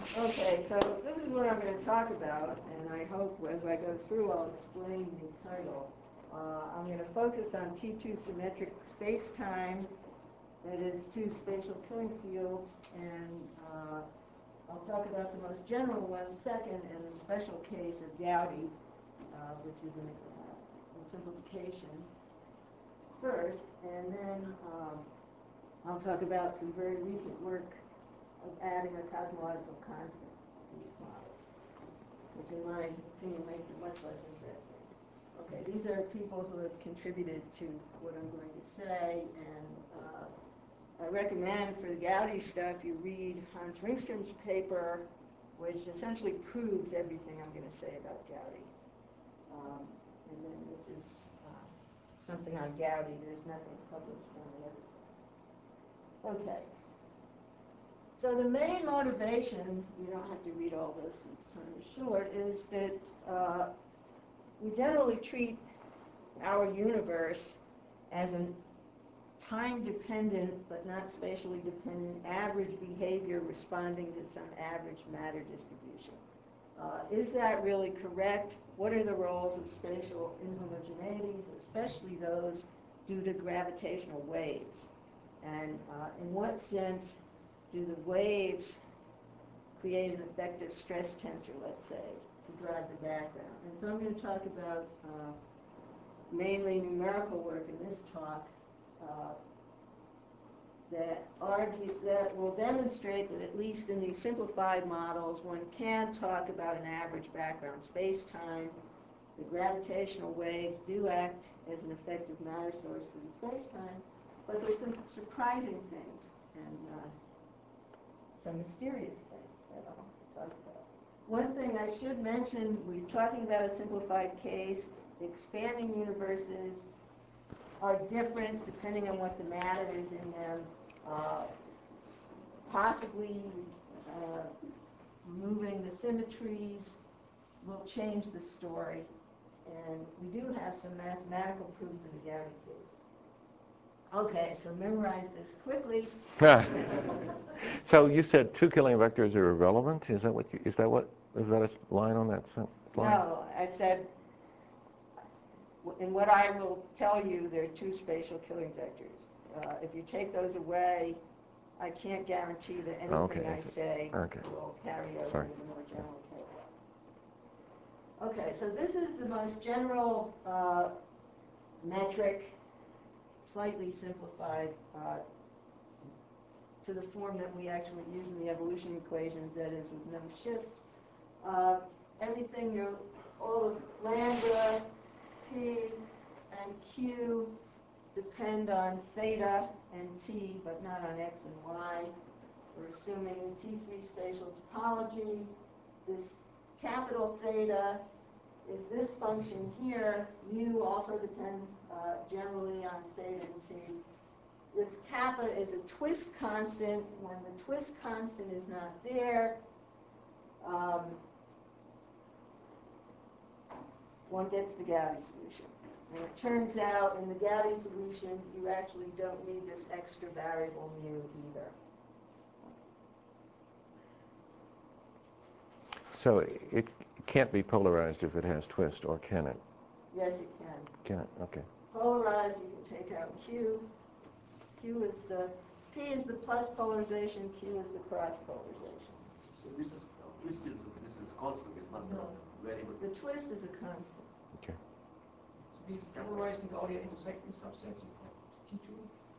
Okay, so this is what I'm going to talk about, and I hope as I go through I'll explain the title. I'm going to focus on T2 symmetric spacetimes, that is, two spatial Killing fields, and I'll talk about the most general one second, and the special case of Gaudy, which is a simplification first, and then I'll talk about some very recent work of adding a cosmological constant to these models, which in my opinion makes it much less interesting. Okay, these are people who have contributed to what I'm going to say, and I recommend for the Gaudy stuff you read Hans Ringström's paper, which essentially proves everything I'm going to say about Gaudy. And then this is something on Gaudy. There's nothing published on the other side. Okay. So the main motivation, you don't have to read all this since time is short, is that we generally treat our universe as a time-dependent but not spatially dependent average behavior responding to some average matter distribution. Is that really correct? What are the roles of spatial inhomogeneities, especially those due to gravitational waves? And in what sense do the waves create an effective stress tensor, let's say, to drive the background? And so I'm going to talk about mainly numerical work in this talk that will demonstrate that at least in these simplified models, one can talk about an average background space-time. The gravitational waves do act as an effective matter source for the space-time, but there's some surprising things and some mysterious things that I'll talk about. One thing I should mention, we're talking about a simplified case. Expanding universes are different depending on what the matter is in them. Possibly removing the symmetries will change the story. And we do have some mathematical proof in the Gaudy case. Okay, so memorize this quickly. So you said two Killing vectors are irrelevant? Is that a line on that slide? No, I said, in what I will tell you, there are two spatial Killing vectors. If you take those away, I can't guarantee that anything I say will carry over to the more general case. Okay, so this is the most general metric, slightly simplified to the form that we actually use in the evolution equations, that is with no shift. Everything, all of lambda, p, and q depend on theta and t, but not on x and y. We're assuming T3 spatial topology. This capital theta is this function here. Mu also depends generally on theta and t. This kappa is a twist constant. When the twist constant is not there, one gets the Gaudy solution. And it turns out in the Gaudy solution, you actually don't need this extra variable mu either. So it can't be polarized if it has twist, or can it? Yes, it can. Can it? Okay. Polarized, you can take out Q. P is the plus polarization, Q is the cross polarization. So this is twist is constant, it's not the variable. The twist is a constant. Okay. So these polarized and Gaudy intersecting subsets of T2?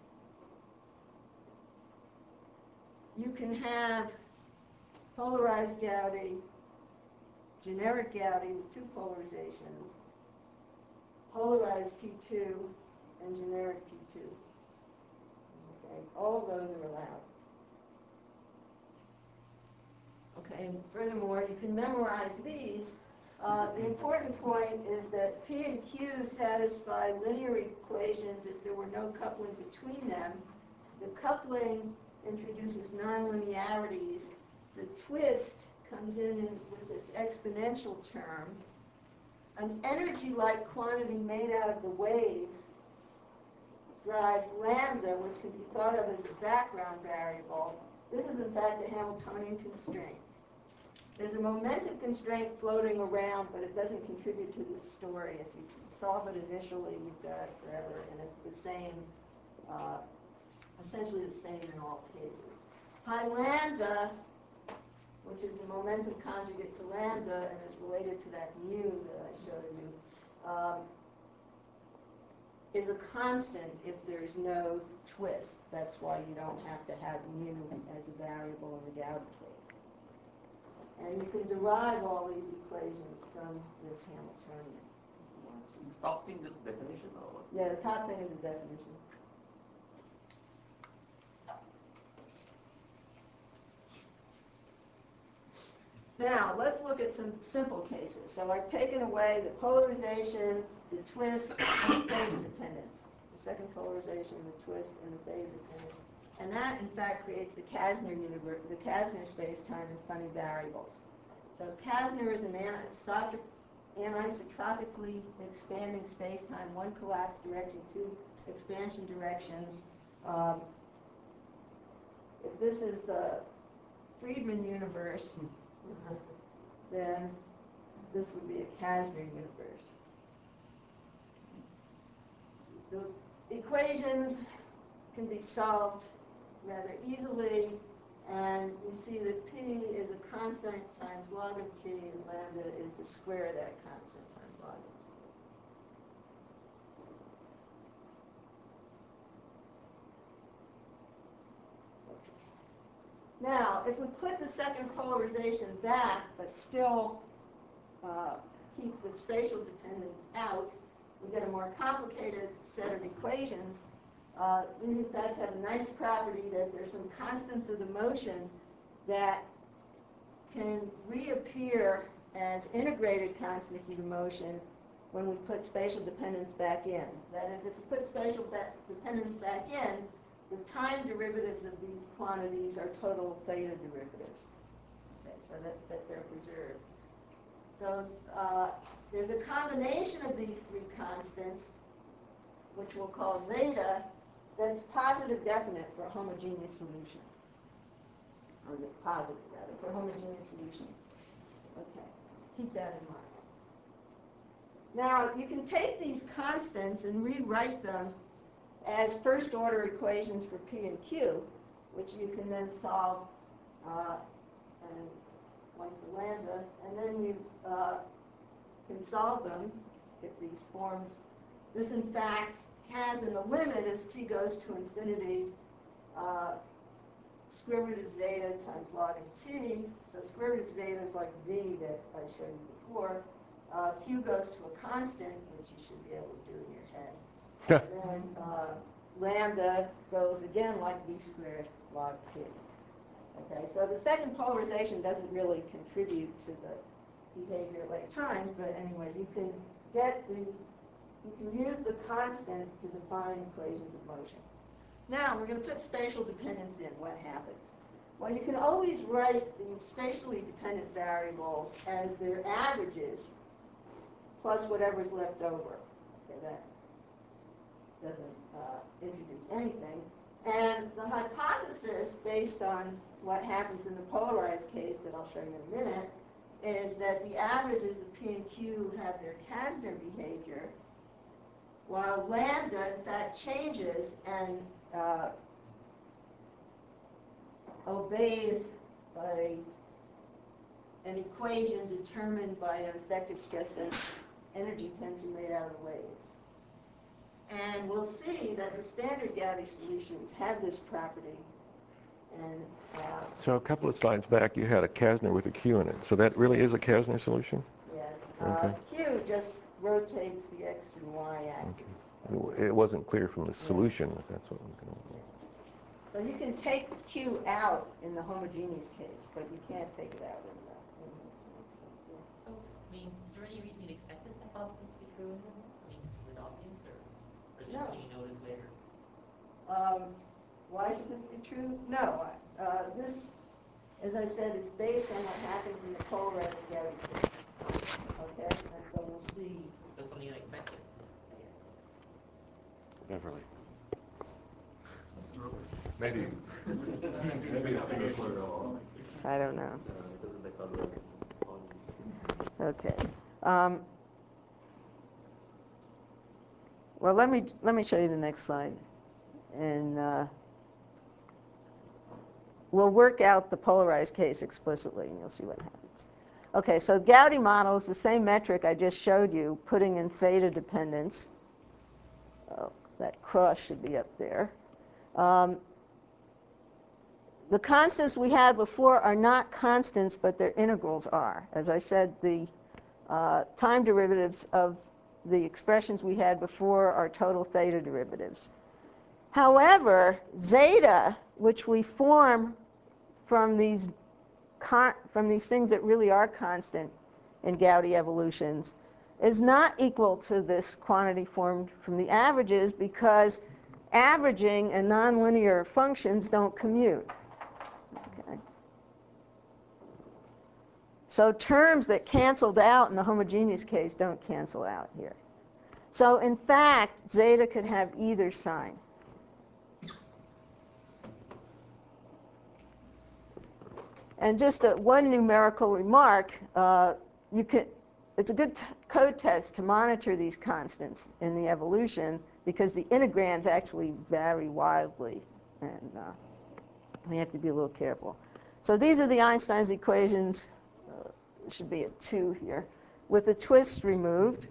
You can have polarized Gaudy, generic Gaudy with two polarizations, polarized T2, and generic T2. Okay, all of those are allowed. Okay, and furthermore, you can memorize these. The important point is that P and Q satisfy linear equations if there were no coupling between them. The coupling introduces nonlinearities. The twist comes in with this exponential term. An energy-like quantity made out of the waves drives lambda, which can be thought of as a background variable. This is, in fact, a Hamiltonian constraint. There's a momentum constraint floating around, but it doesn't contribute to the story. If you solve it initially, you've got it forever, and it's the same, essentially the same in all cases. Pi lambda, which is the momentum conjugate to lambda and is related to that mu that I showed you, is a constant if there's no twist. That's why you don't have to have mu as a variable in the Gaudy case. And you can derive all these equations from this Hamiltonian if you want to. Is top thing just definition or what? Yeah, the top thing is a definition. Now, let's look at some simple cases. So I've taken away the polarization, the twist, and the theta dependence. The second polarization, the twist, and the theta dependence. And that, in fact, creates the Kasner universe, the Kasner space-time and funny variables. So Kasner is an anisotropically expanding space-time, one collapse direction, two expansion directions. If this is a Friedmann universe, then this would be a Kasner universe. The equations can be solved rather easily, and you see that P is a constant times log of T, and lambda is the square of that constant times log of T. Now, if we put the second polarization back, but still keep the spatial dependence out, we get a more complicated set of equations. These, in fact, have a nice property that there's some constants of the motion that can reappear as integrated constants of the motion when we put spatial dependence back in. That is, if we put spatial dependence back in, the time derivatives of these quantities are total theta derivatives, okay, so that they're preserved. So there's a combination of these three constants, which we'll call zeta, that's positive definite for a homogeneous solution. Or positive, rather, for a homogeneous solution. Okay, keep that in mind. Now, you can take these constants and rewrite them as first-order equations for P and Q, which you can then solve and one for lambda, and then you can solve them if these forms. This, in fact, has in the limit as t goes to infinity square root of zeta times log of t. So square root of zeta is like v that I showed you before. Q goes to a constant, which you should be able to do in your head. Then lambda goes again like v squared log t. Okay, so the second polarization doesn't really contribute to the behavior at late times, but anyway, you can use the constants to define equations of motion. Now we're going to put spatial dependence in. What happens? Well, you can always write the spatially dependent variables as their averages plus whatever's left over. Okay, that doesn't introduce anything. And the hypothesis, based on what happens in the polarized case that I'll show you in a minute, is that the averages of P and Q have their Kasner behavior, while lambda, in fact, changes and obeys an equation determined by an effective stress energy tensor made out of waves. And we'll see that the standard Gaudy solutions have this property. And so a couple of slides back, you had a Kasner with a Q in it. So that really is a Kasner solution? yes, Okay. Q just rotates the x and y axes. Okay. It wasn't clear from the solution that that's what was going on. So you can take Q out in the homogeneous case, but you can't take it out in the homogeneous case. Yeah. So, I mean, is there any reason you'd expect this hypothesis to be true? I mean, is it obvious, or is it just something you notice later? Why should this be true? No. This, as I said, is based on what happens in the polarized Gaudy case. Okay? And so we'll see. So it's something unexpected. Beverly. Maybe. Maybe it's because we're I don't know. because of the tolerating points. Okay. Well, let me show you the next slide, and we'll work out the polarized case explicitly, and you'll see what happens. Okay, so Gaudy model is the same metric I just showed you, putting in theta dependence. Oh, that cross should be up there. The constants we had before are not constants, but their integrals are. As I said, the time derivatives of the expressions we had before are total theta derivatives. However, zeta, which we form from these things that really are constant in Gaudy evolutions, is not equal to this quantity formed from the averages, because averaging and nonlinear functions don't commute. Okay. So terms that canceled out in the homogeneous case don't cancel out here. So in fact, zeta could have either sign. And just one numerical remark, it's a good code test to monitor these constants in the evolution, because the integrands actually vary wildly, and we have to be a little careful. So these are the Einstein's equations. It should be a 2 here, with the twist removed.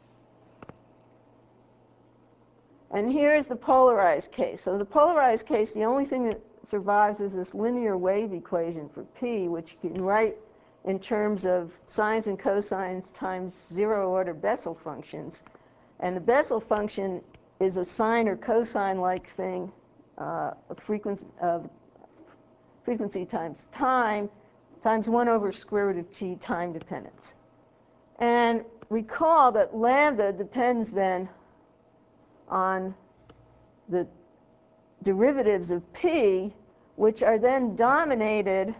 And here's the polarized case. So the polarized case, the only thing that survives is this linear wave equation for P, which you can write in terms of sines and cosines times zero-order Bessel functions. And the Bessel function is a sine or cosine-like thing, frequency times time, times 1 over square root of t, time dependence. And recall that lambda depends then on the derivatives of P, which are then dominated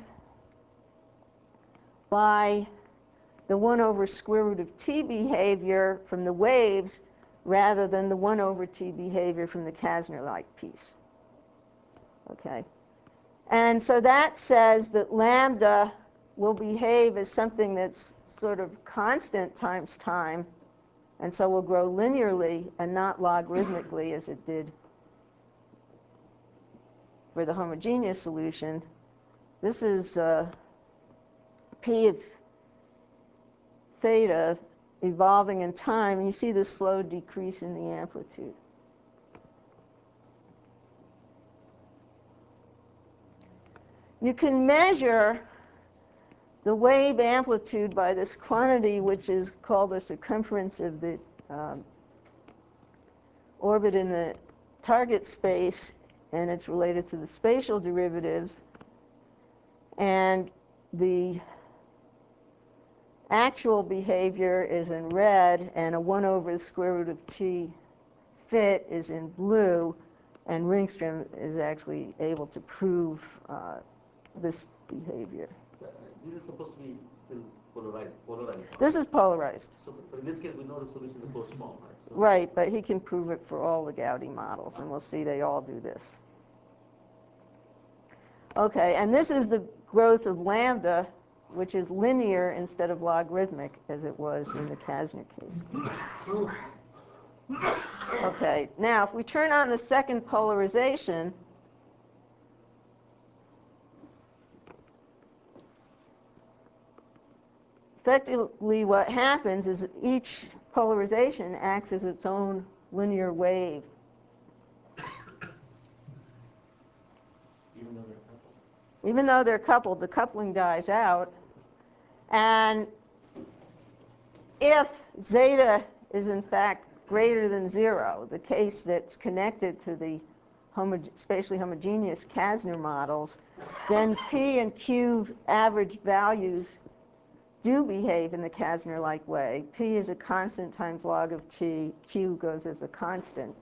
by the 1 over square root of t behavior from the waves, rather than the 1 over t behavior from the Kasner-like piece. Okay? And so that says that lambda will behave as something that's sort of constant times time, and so will grow linearly and not logarithmically as it did for the homogeneous solution. This is P of theta evolving in time, and you see this slow decrease in the amplitude. You can measure the wave amplitude by this quantity, which is called the circumference of the orbit in the target space, and it's related to the spatial derivative. And the actual behavior is in red, and a 1 over the square root of t fit is in blue, and Ringstrom is actually able to prove this behavior. This is supposed to be still polarized. This is polarized. So, but in this case, we know the solution is both small, right? So Right, but he can prove it for all the Gaudy models, and we'll see they all do this. Okay, and this is the growth of lambda, which is linear instead of logarithmic, as it was in the Kasner case. Okay, now if we turn on the second polarization, effectively what happens is each polarization acts as its own linear wave. Even though they're coupled, the coupling dies out. And if zeta is in fact greater than 0, the case that's connected to the spatially homogeneous Kasner models, then P and Q average values do behave in the Kasner-like way. P is a constant times log of t, Q goes as a constant.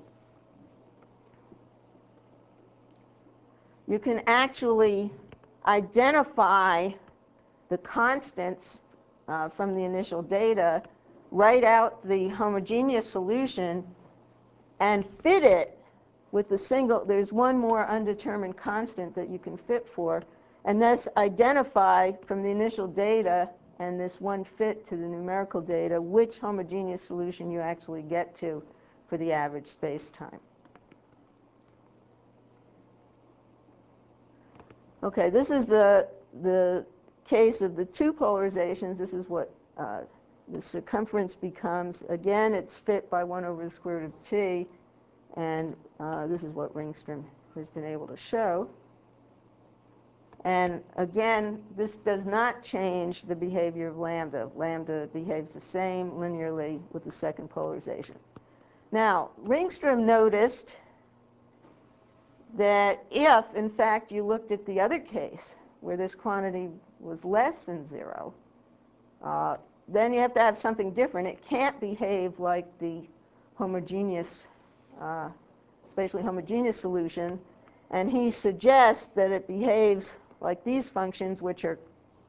You can actually identify the constants from the initial data, write out the homogeneous solution, and fit it with the single. There's one more undetermined constant that you can fit for, and thus identify from the initial data and this one fit to the numerical data which homogeneous solution you actually get to for the average space-time. Okay, this is the case of the two polarizations. This is what the circumference becomes. Again, it's fit by 1 over the square root of t, and this is what Ringstrom has been able to show. And again, this does not change the behavior of lambda. Lambda behaves the same linearly with the second polarization. Now, Ringstrom noticed that if, in fact, you looked at the other case where this quantity was less than 0, then you have to have something different. It can't behave like the homogeneous, spatially homogeneous solution. And he suggests that it behaves like these functions, which are,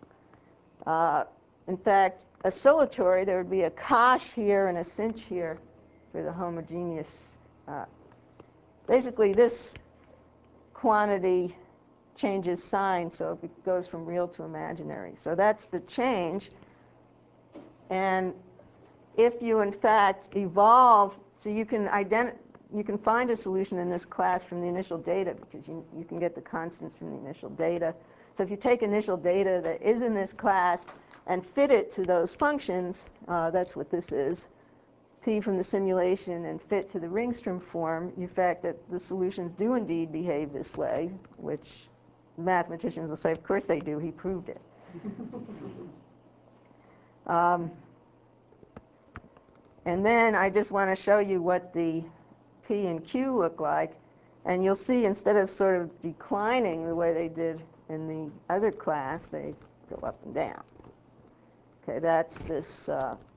in fact, oscillatory. There would be a cosh here and a sinh here for the homogeneous. Basically, this quantity changes sign, so it goes from real to imaginary. So that's the change. And if you, in fact, evolve, so you can find a solution in this class from the initial data, because you can get the constants from the initial data. So if you take initial data that is in this class and fit it to those functions, that's what this is, P from the simulation and fit to the Ringstrom form, you fact that the solutions do indeed behave this way, which mathematicians will say, of course they do, he proved it. And then I just want to show you what the P and Q look like. And you'll see instead of sort of declining the way they did in the other class, they go up and down. Okay, that's this,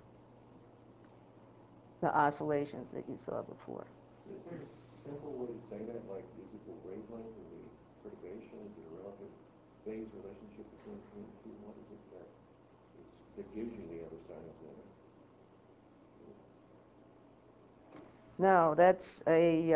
the oscillations that you saw before. Is there a simple way to say that, like is it the wavelength or the perturbation? Is it a relative phase relationship between P and Q? What is it that gives you the other side of the No, that's a,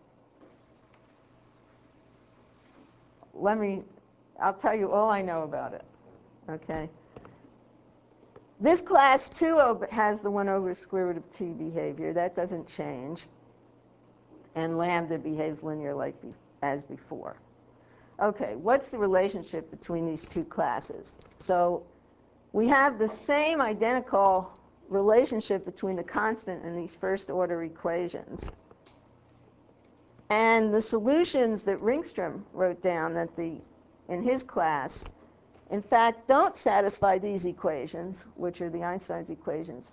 I'll tell you all I know about it, okay? This class too has the 1 over square root of t behavior. That doesn't change. And lambda behaves linear like as before. Okay, what's the relationship between these two classes? So we have the same identical relationship between the constant and these first order equations. And the solutions that Ringstrom wrote down in his class, in fact, don't satisfy these equations, which are the Einstein's equations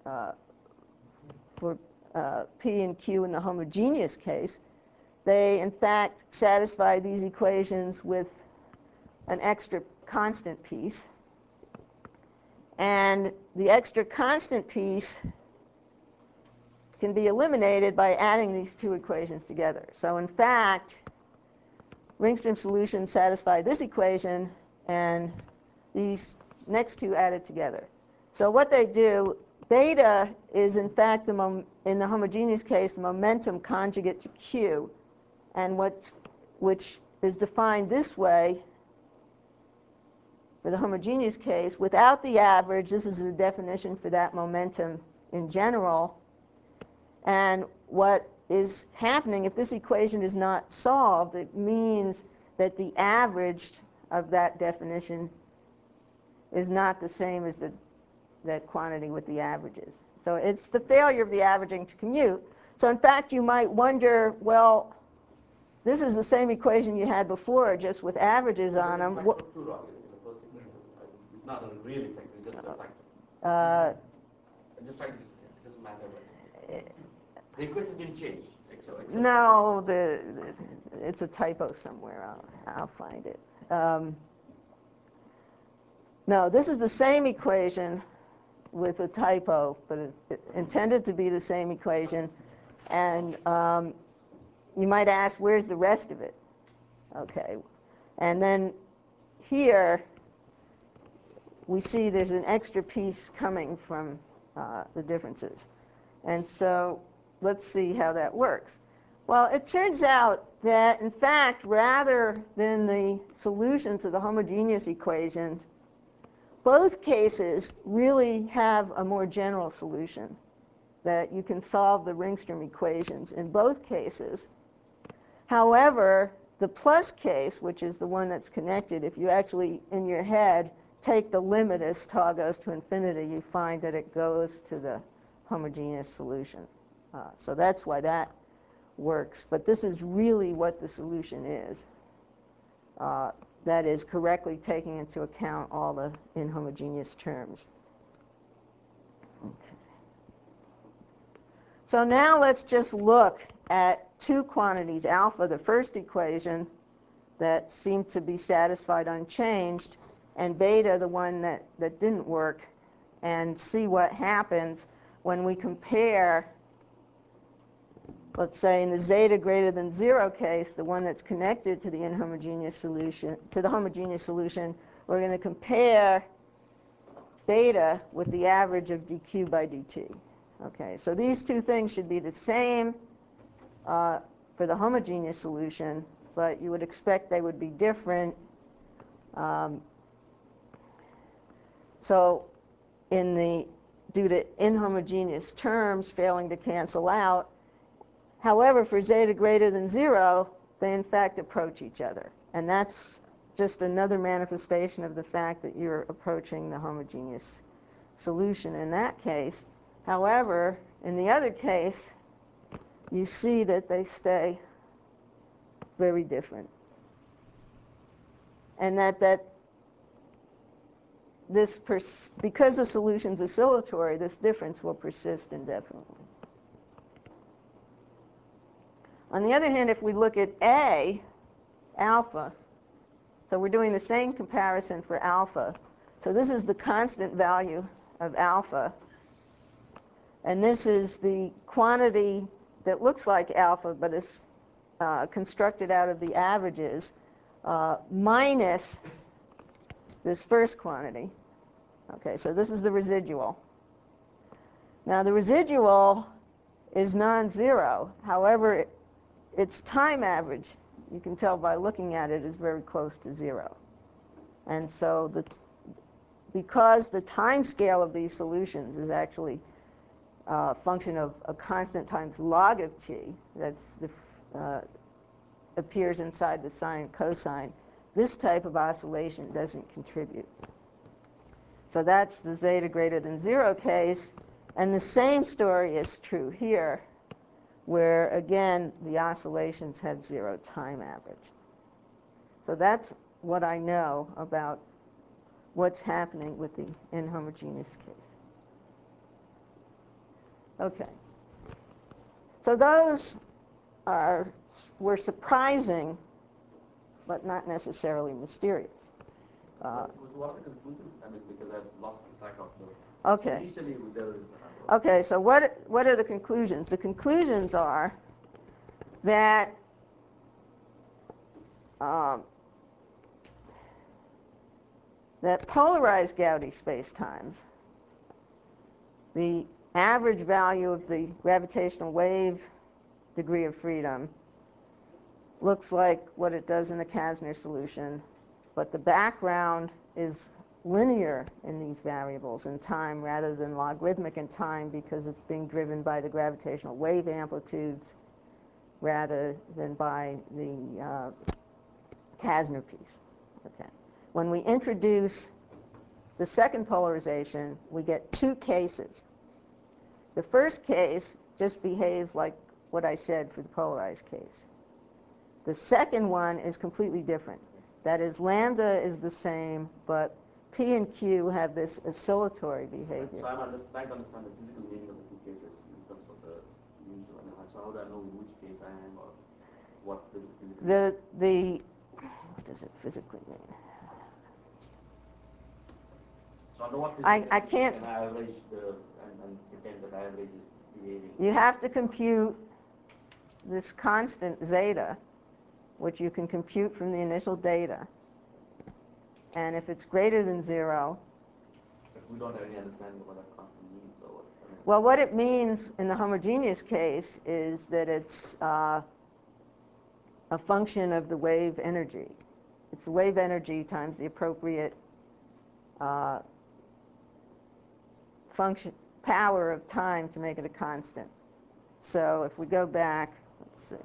for P and Q in the homogeneous case. They, in fact, satisfy these equations with an extra constant piece. And the extra constant piece can be eliminated by adding these two equations together. So in fact, Ringstrom solutions satisfy this equation and these next two added together. So what they do, beta is in fact, in the homogeneous case, the momentum conjugate to Q, and which is defined this way for the homogeneous case. Without the average, this is the definition for that momentum in general. And what is happening, if this equation is not solved, it means that the average of that definition is not the same as that quantity with the averages. So it's the failure of the averaging to commute. So in fact, you might wonder, well, this is the same equation you had before, just with averages on them. It's not a real effect, it's just a factor. I'm just trying to say, it doesn't matter. The equation didn't change. Except no, it's a typo somewhere. I'll find it. No, this is the same equation with a typo, but it intended to be the same equation. And you might ask, where's the rest of it? Okay. And then here, we see there's an extra piece coming from the differences. And so let's see how that works. Well, it turns out that, in fact, rather than the solution to the homogeneous equation, both cases really have a more general solution, that you can solve the Ringstrom equations in both cases. However, the plus case, which is the one that's connected, if you actually, in your head, take the limit as tau goes to infinity, you find that it goes to the homogeneous solution. So that's why that works. But this is really what the solution is. That is correctly taking into account all the inhomogeneous terms. Okay. So now let's just look at two quantities, alpha, the first equation, that seemed to be satisfied unchanged, and beta, the one that didn't work, and see what happens when we compare, let's say in the zeta greater than 0 case, the one that's connected to the inhomogeneous solution, to the homogeneous solution, we're going to compare beta with the average of dq by dt. Okay, so these two things should be the same for the homogeneous solution, but you would expect they would be different. So due to inhomogeneous terms failing to cancel out, however, for zeta greater than 0, they in fact approach each other. And that's just another manifestation of the fact that you're approaching the homogeneous solution in that case. However, in the other case, you see that they stay very different. And because the solution's oscillatory, this difference will persist indefinitely. On the other hand, if we look at A, alpha, so we're doing the same comparison for alpha. So this is the constant value of alpha. And this is the quantity that looks like alpha, but is constructed out of the averages, minus this first quantity. Okay, so this is the residual. Now the residual is non-zero. However, its time average, you can tell by looking at it, is very close to 0. And so because the time scale of these solutions is actually a function of a constant times log of t, that's appears inside the sine and cosine, this type of oscillation doesn't contribute. So that's the zeta greater than 0 case. And the same story is true here, where, again, the oscillations have 0 time average. So that's what I know about what's happening with the inhomogeneous case. Okay. So those were surprising, but not necessarily mysterious. What are the conclusions? I mean, because I've lost track of the. Okay. Initially, there was. Okay, so what are the conclusions? The conclusions are that that polarized Gaudy spacetimes, the average value of the gravitational wave degree of freedom looks like what it does in the Kasner solution, but the background is linear in these variables in time rather than logarithmic in time, because it's being driven by the gravitational wave amplitudes rather than by the Kasner piece. Okay. When we introduce the second polarization, we get two cases. The first case just behaves like what I said for the polarized case. The second one is completely different. That is, lambda is the same, but P and Q have this oscillatory behavior. So I'm trying to understand the physical meaning of the two cases in terms of the usual. So how do I know in which case I am, or what does it physically mean? What does it physically mean? So I know what I can't. And I average and pretend that average is behaving. You have to compute this constant zeta, which you can compute from the initial data. And if it's greater than 0, but we don't have any understanding of what that constant means. So what, I mean, well, what it means in the homogeneous case is that it's a function of the wave energy. It's the wave energy times the appropriate function power of time to make it a constant. So if we go back, let's see.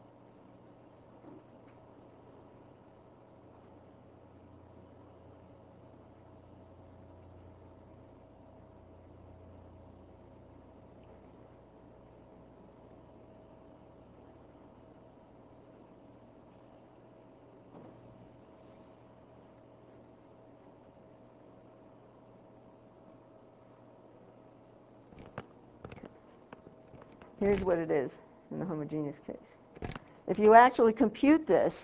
Here's what it is in the homogeneous case. If you actually compute this,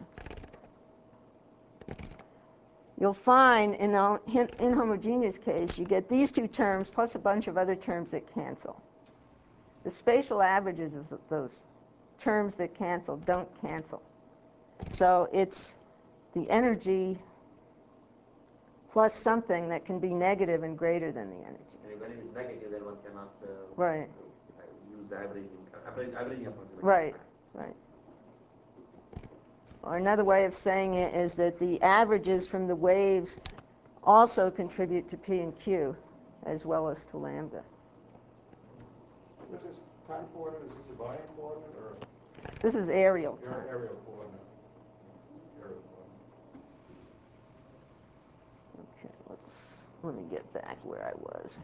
you'll find in the inhomogeneous case, you get these two terms plus a bunch of other terms that cancel. The spatial averages of those terms that cancel don't cancel. So it's the energy plus something that can be negative and greater than the energy. And when it is negative, then one cannot Right. use the averaging approximation. Right, right. Or another way of saying it is that the averages from the waves also contribute to P and Q as well as to lambda. This is time coordinate, is this a volume coordinate or This is aerial time. aerial coordinate? Aerial coordinate. Okay, let me get back where I was.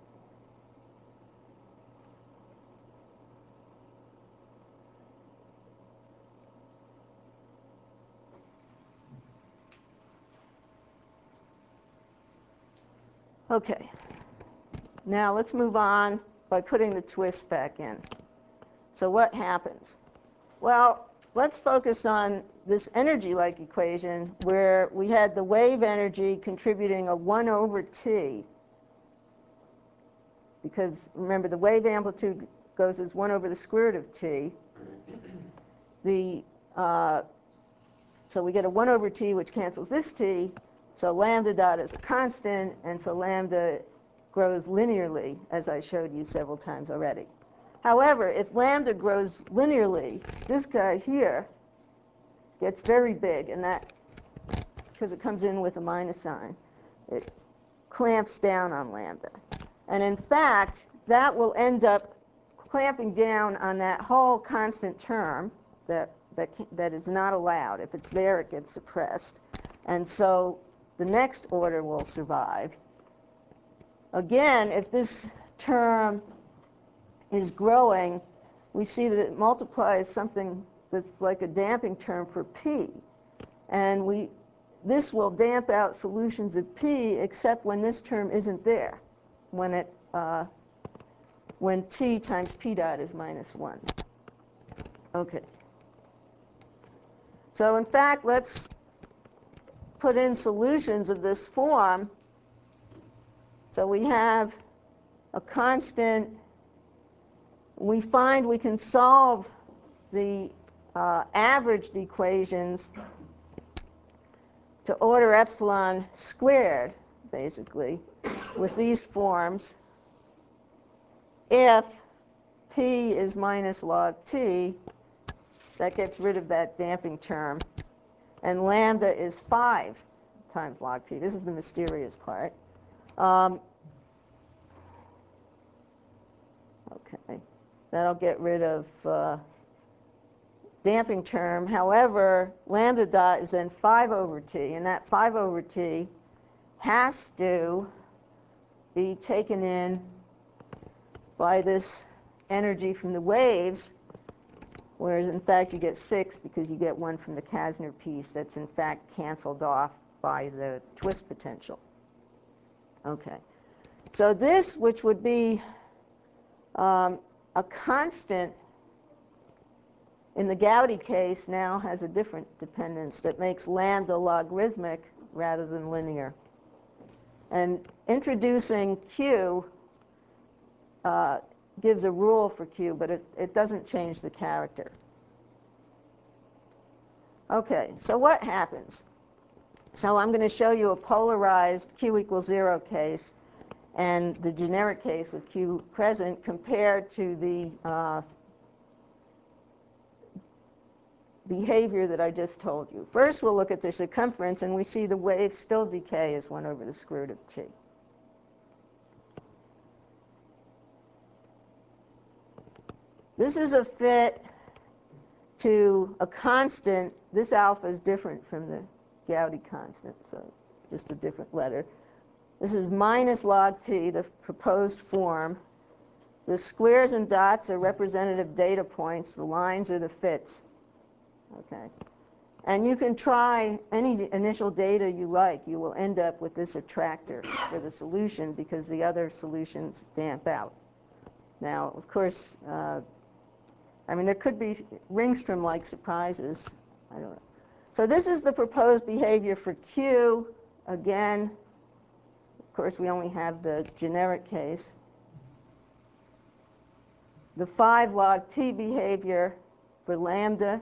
Okay, now let's move on by putting the twist back in. So what happens? Well, let's focus on this energy-like equation where we had the wave energy contributing a 1 over t, because remember the wave amplitude goes as 1 over the square root of t. So we get a 1 over t which cancels this t, so lambda dot is a constant, and so lambda grows linearly, as I showed you several times already. However, if lambda grows linearly, this guy here gets very big, and that, because it comes in with a minus sign, it clamps down on lambda. And in fact, that will end up clamping down on that whole constant term that is not allowed. If it's there, it gets suppressed. And so the next order will survive. Again, if this term is growing, we see that it multiplies something that's like a damping term for P. And this will damp out solutions of P except when this term isn't there, when T times P dot is minus 1. Okay. So in fact, let's put in solutions of this form. So we have a constant. We find we can solve the averaged equations to order epsilon squared, basically, with these forms. If P is minus log T, that gets rid of that damping term. And lambda is 5 times log T. This is the mysterious part. Okay, that'll get rid of damping term. However, lambda dot is then 5 over T, and that 5 over T has to be taken in by this energy from the waves, whereas in fact you get 6 because you get 1 from the Kasner piece that's in fact canceled off by the twist potential. Okay, so this, which would be a constant in the Gaudy case, now has a different dependence that makes lambda logarithmic rather than linear. And introducing Q gives a rule for Q, but it doesn't change the character. Okay, so what happens? So I'm going to show you a polarized Q equals 0 case and the generic case with Q present compared to the behavior that I just told you. First, we'll look at the circumference, and we see the wave still decay as 1 over the square root of t. This is a fit to a constant. This alpha is different from the Gaudy constant, so just a different letter. This is minus log t, the proposed form. The squares and dots are representative data points. The lines are the fits. Okay. And you can try any initial data you like. You will end up with this attractor for the solution because the other solutions damp out. Now, of course, I mean, there could be Ringstrom-like surprises. I don't know. So this is the proposed behavior for Q. Again, of course, we only have the generic case. The 5 log t behavior for lambda.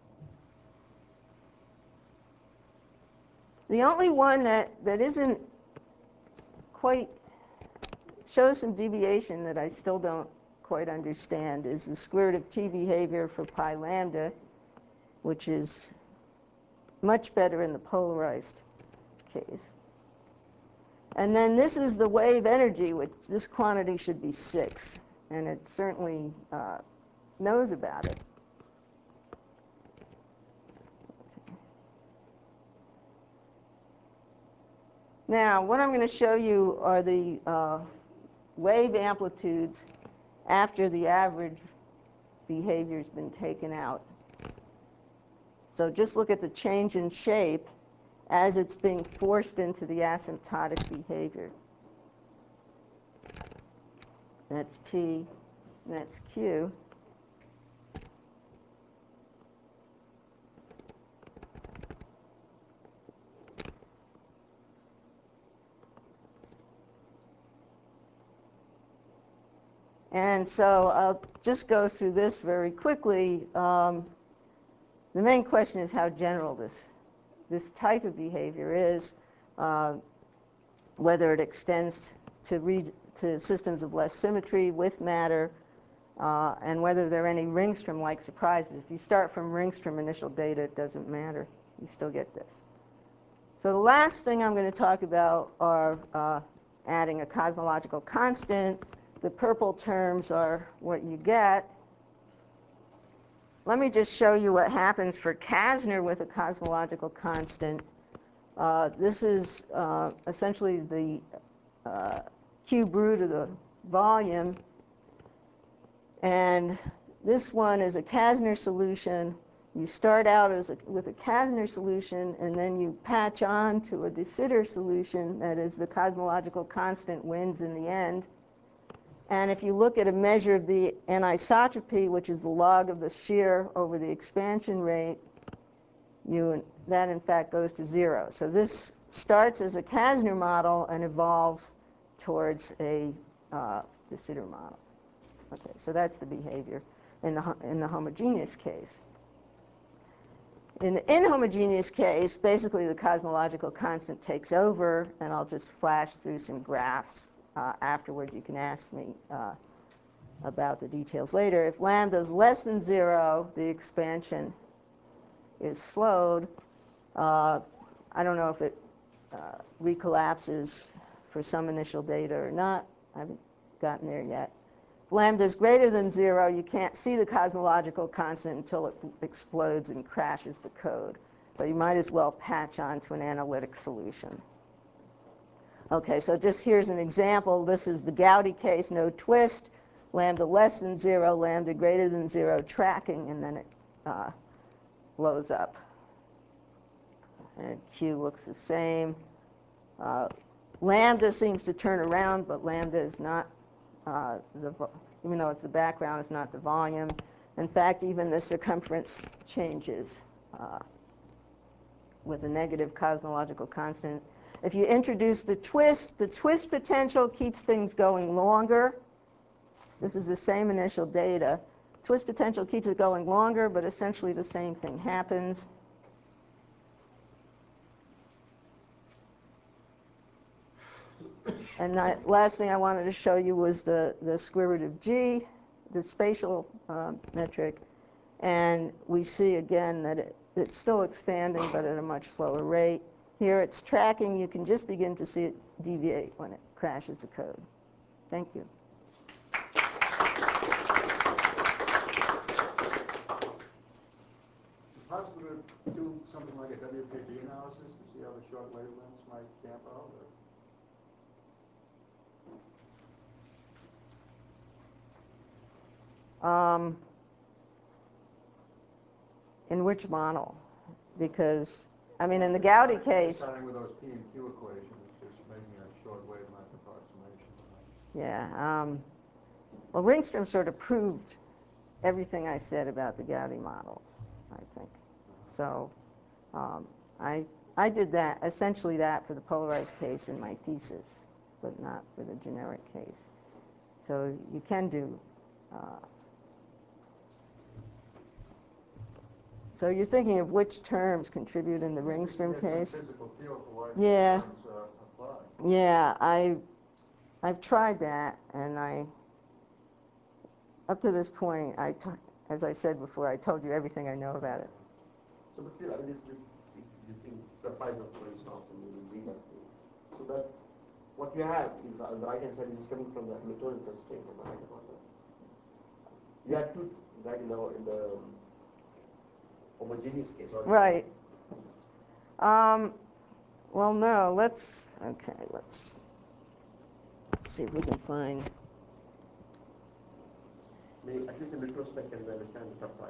The only one that isn't quite, shows some deviation that I still don't quite understand is the square root of t behavior for pi lambda, which is much better in the polarized case. And then this is the wave energy, which this quantity should be 6. And it certainly knows about it. Now, what I'm going to show you are the wave amplitudes after the average behavior has been taken out. So just look at the change in shape as it's being forced into the asymptotic behavior. That's P, that's Q. And so I'll just go through this very quickly. The main question is how general this type of behavior is, whether it extends to systems of less symmetry with matter, and whether there are any Ringstrom-like surprises. If you start from Ringstrom initial data, it doesn't matter. You still get this. So the last thing I'm going to talk about are adding a cosmological constant. The purple terms are what you get. Let me just show you what happens for Kasner with a cosmological constant. This is essentially the cube root of the volume. And this one is a Kasner solution. You start out with a Kasner solution, and then you patch on to a de Sitter solution. That is, the cosmological constant wins in the end. And if you look at a measure of the anisotropy, which is the log of the shear over the expansion rate, that in fact goes to 0. So this starts as a Kasner model and evolves towards a de Sitter model. Okay, so that's the behavior in the homogeneous case. In the inhomogeneous case, basically the cosmological constant takes over, and I'll just flash through some graphs. Afterward, you can ask me about the details later. If lambda is less than 0, the expansion is slowed. I don't know if it recollapses for some initial data or not. I haven't gotten there yet. If lambda is greater than 0, you can't see the cosmological constant until it explodes and crashes the code. So you might as well patch on to an analytic solution. Okay, so just here's an example. This is the Gaudy case, no twist. Lambda less than 0, lambda greater than 0, tracking, and then it blows up. And Q looks the same. Lambda seems to turn around, but lambda is not, even though it's the background, it's not the volume. In fact, even the circumference changes with a negative cosmological constant. If you introduce the twist potential keeps things going longer. This is the same initial data. Twist potential keeps it going longer, but essentially the same thing happens. And the last thing I wanted to show you was the square root of g, the spatial metric. And we see again that it's still expanding, but at a much slower rate. Here it's tracking. You can just begin to see it deviate when it crashes the code. Thank you. Is it possible to do something like a WPG analysis to see how the short wavelengths might camp out? In which model? Because, I mean, in the Gaudy case, Starting with those P and Q equations, just making a short wavelength approximation. yeah. Well, Ringstrom sort of proved everything I said about the Gaudy models, I think. So I did that, essentially that for the polarized case in my thesis, but not for the generic case. So you can do. So you're thinking of which terms contribute in the Ringstrom case? Physical field for why Yeah. terms apply. Yeah, I've tried that, and up to this point, as I said before, I told you everything I know about it. So, but still, I mean, this thing surprise of Lorentz-Thompson, we will see that. So that what you have is on the right hand side is coming from the Hamiltonian constraint. Am I right about that? You have two, right, in the homogeneous case. Or Right. Well, no, let's see if we can find. Maybe at least in retrospect, can we understand the surprise?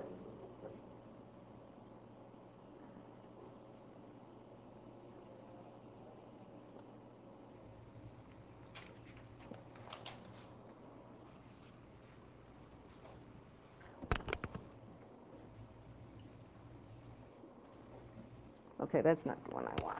Okay, that's not the one I want.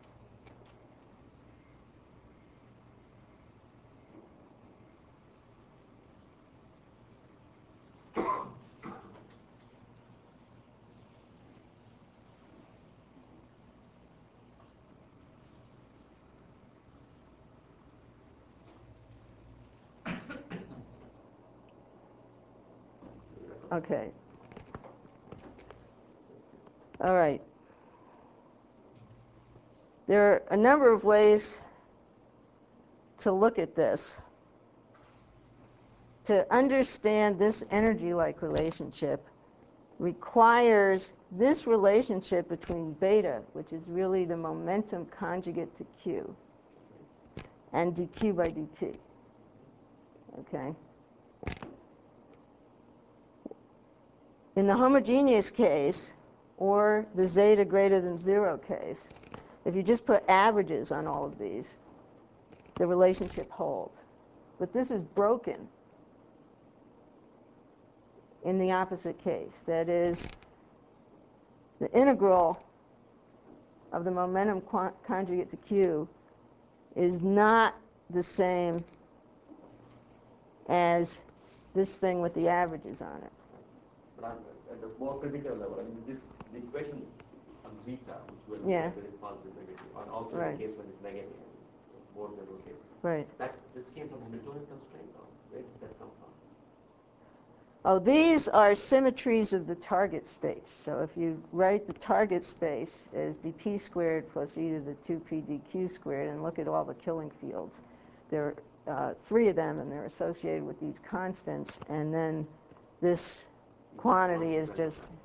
Okay. All right. There are a number of ways to look at this. To understand this energy-like relationship requires this relationship between beta, which is really the momentum conjugate to Q, and dq by dt. Okay? In the homogeneous case, or the zeta greater than 0 case, if you just put averages on all of these, the relationship holds. But this is broken in the opposite case. That is, the integral of the momentum conjugate to Q is not the same as this thing with the averages on it. But at the more critical level, I mean, the equation on zeta, which will Yeah. when it's positive, negative, and also Right. in the case when it's negative, more than the case. Right. This came from Hamiltonian constraint, or where did that come from? Oh, these are symmetries of the target space. So if you write the target space as dp squared plus e to the 2p dq squared and look at all the killing fields, there are 3 of them, and they're associated with these constants. And then this quantity is just